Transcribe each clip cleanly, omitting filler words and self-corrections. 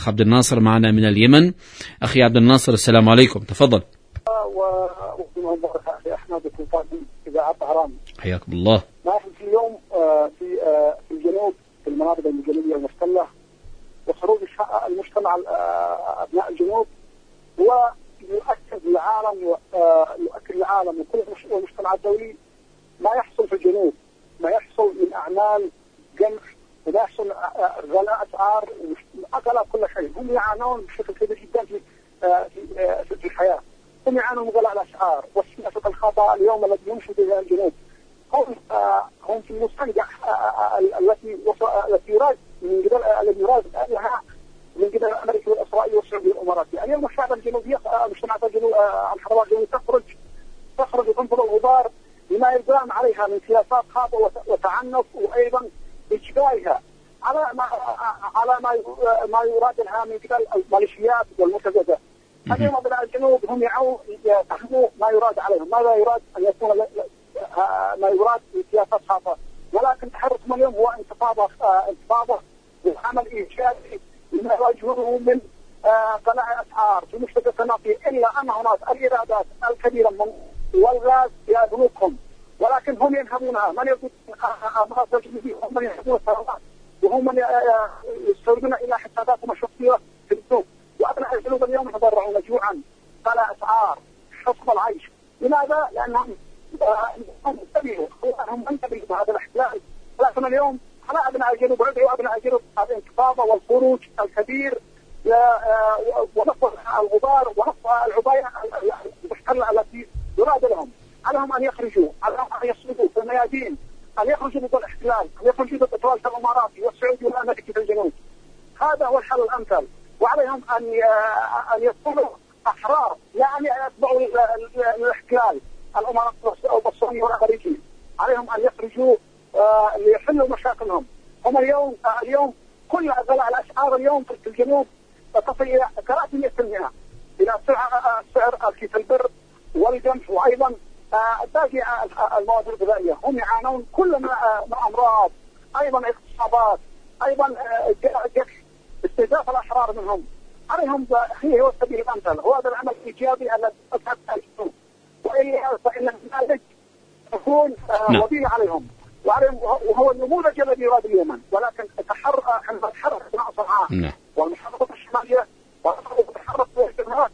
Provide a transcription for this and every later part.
الأخ عبد الناصر معنا من اليمن. أخي عبد الناصر السلام عليكم، تفضل. أخي أحمد إذاعة طهران، حياكم الله. نحن في اليوم في الجنوب، في المناطق الجنوبية المحتلة، وخروج المجتمع أبناء الجنوب هو يؤكد للعالم وكل المجتمع الدولي ما يحصل في الجنوب، ما يحصل من أعمال جمع، وما يحصل غلاء أسعار وأغلاء كل شيء. هم يعانون بشكل كبير جدا في الحياة. هم يعانون من غلاء الأسعار والسياسة الخاطئة اليوم التي يمشي بها الجنوب. هم في المستنقع التي يراد لها من قبل الأمريكي والإسرائيلي والسعودي والإماراتي. اليوم الشعب الجنوبي، مجتمعات الجنوب، الحضارات الجنوبية تخرج وتنفض الغبار بما يلزم عليها من سياسات خاطئة وتعنف، وأيضا إجبارها على ما يراد لها من قبل الميليشيات والمرتزقة. اليوم أبناء الجنوب هم يفهموا ما يراد عليهم، ماذا يراد أن يكون ما يراد من سياسات خاطئة، ولكن تحركهم اليوم هو انتفاضة وعمل إيجابي لما يواجهونه من غلاء أسعار في مشترك الصناعي، إلا أن هناك الإيرادات الكبيرة من والغاز في بنوكهم، ولكن هم ينهبونها. من يقول أمراض الجنوبية هم ينهبون الثروات، وهم من يستوردون إلى حساباتهم الشخصية في السوق. وأبناء الجنوب اليوم يتضرعون جوعا، غلاء أسعار، حصب العيش. لماذا؟ لأنهم انتبهوا بهذا الاحتلال. ولكن اليوم على أبناء الجنوب عدوا أبناء الجنوب هذه الانتفاضة والخروج الكبير ونفض الغبار ونفض العباية المحتلة التي يراد لهم. عليهم أن يخرجوا، عليهم أن يصمدوا في الميادين، أن يخرجوا ضد الاحتلال، أن يخرجوا ضد التوالد الإماراتي والسعودي والأمريكي في الجنوب. هذا هو الحل الأمثل. وعليهم أن يكونوا أحرار، يعني يتبعوا الاحتلال الإماراتي والصهيوني والأمريكي. عليهم أن يخرجوا ليحلوا مشاكلهم. هم اليوم كل غلاء الأسعار اليوم في الجنوب تصل إلى 300% إلى سعر كيس البر والقمح، وأيضا باقي المواد الغذائية. هم يعانون كل من أمراض، أيضا اغتصابات، أيضا استهداف الأحرار منهم. عليهم هو السبيل الأمثل، هو هذا العمل الإيجابي الذي أسعد الجنوب، وإلا فإن النتائج تكون وبيلة عليهم. وهو النموذج الذي يراد اليمن، ولكن تحرك أثناء صنعاء والمحافظات الشمالية وتحرك في الجبهات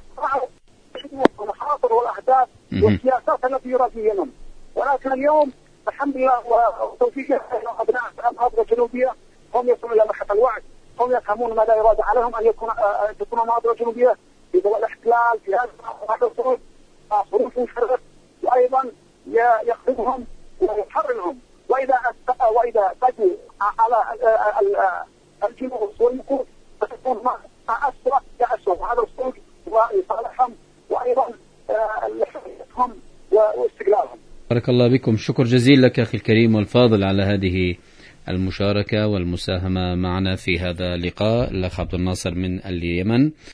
المخاطر والأهداف والسياسات التي يراد اليمن. ولكن اليوم الحمد لله وتوفيق أبناء المناطق الجنوبية هم يصلون إلى مرحلة الوعي، هم يفهمون ماذا يراد عليهم أن تكون المناطق الجنوبية في ضوء الاحتلال في هذا الصروف مشرف، وأيضا يخدمهم ويحررهم. وإذا تجوا على الجنوب والمكوس فتكون أسرع كأسهم هذا الصوت ويصالحهم، وأيضا لحريتهم واستقلالهم. بارك الله بكم. شكر جزيل لك أخي الكريم والفاضل على هذه المشاركة والمساهمة معنا في هذا اللقاء. الأخ عبد الناصر من اليمن.